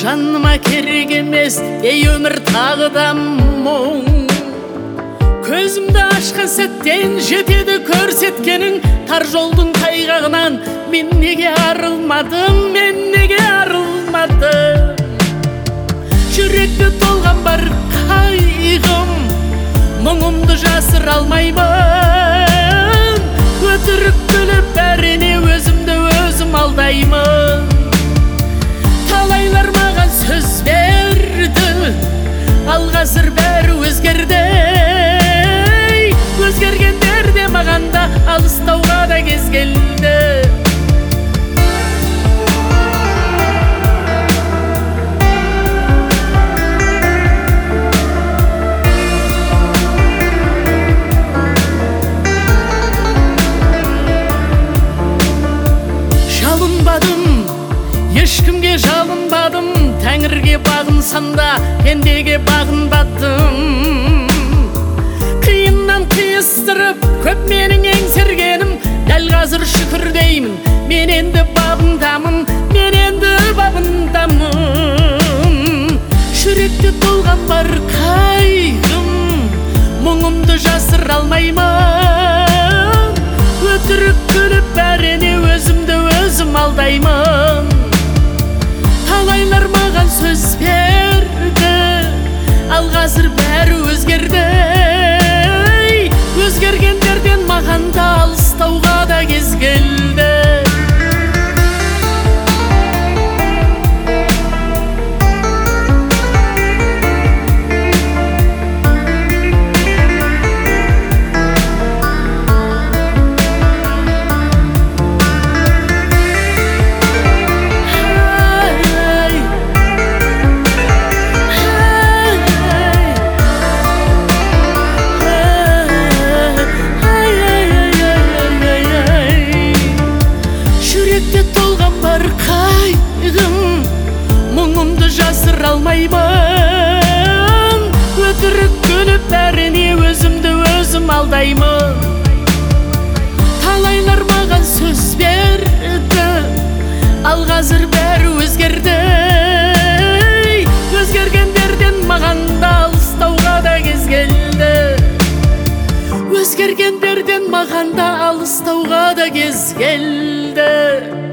жаныма керек емес, ей өмір тағы да мұң. Көзімді ашқан сәттен жетеді көрсеткенің, тар жолдың тайғағынан мен неге арылмадым, мен неге арылмадым. Жүректі толған бар қайғым, мұңымды жасыра алмаймын. Өтірік күліп бәріне өзімді өзім алдаймын. Талайлар маған сөз берді, ал қазір бәрі өзгерді. Өзгергендер де маған да алыстауға да кез келді. Жалынбадым, ешкімге жалынбадым, Тәңірге бағынсам да пендеге бағынбадым. Қиыннан қиыстырып көп менің еңсергенім, дәл қазір шүкір деймін, мен енді бабындамын, мен енді бабындамын. Жүректе толған бар қайғым, мұңымды жасыра алмаймын. Өтірік күліп бәріне өзімді өзім алдаймын. Талайлар маған сөз берді, ал қазір бәрі өзгерді. Өзгергендерден маған да алыстауға да кез келді. Толған бар қайғым, мұңымды жасыра алмаймын. Өтірік күліп бәріне өзімді өзім алдаймын. Талайлар маған сөз берді, ал қазір бәрі өзгерді. Өзгергендерден маған да алыстауға да кез келді. Өзгергендерден маған да алыстауға да кез келді.